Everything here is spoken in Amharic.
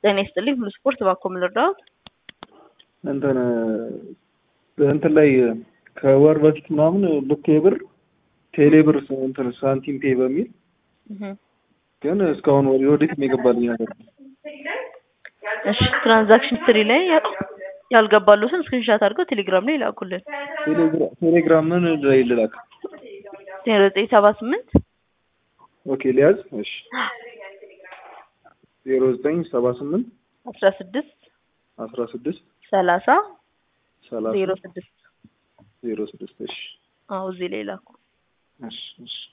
ጤና ይስጥልኝ ሁሉ ስፖርት ባኮ ምልርዳው እንትን ላይ ከወር በፊት ምናምን ልክ የብር ቴሌብር እንትን ሳንቲም ፔ በሚል ግን እስካሁን ወዲህ የሚገባልኝ ነገር እሺ ትራንዛክሽን ሂስትሪ ላይ ያልገባሉትን ስክሪንሾት አድርገው ቴሌግራም ላይ ላኩልን። ቴሌግራም ምን ላይ ልላክ? 0978 ኦኬ ሊያዝ እሺ 0978 16 30 06 06 እሺ አው እዚህ ላይ ላኩ። እሺ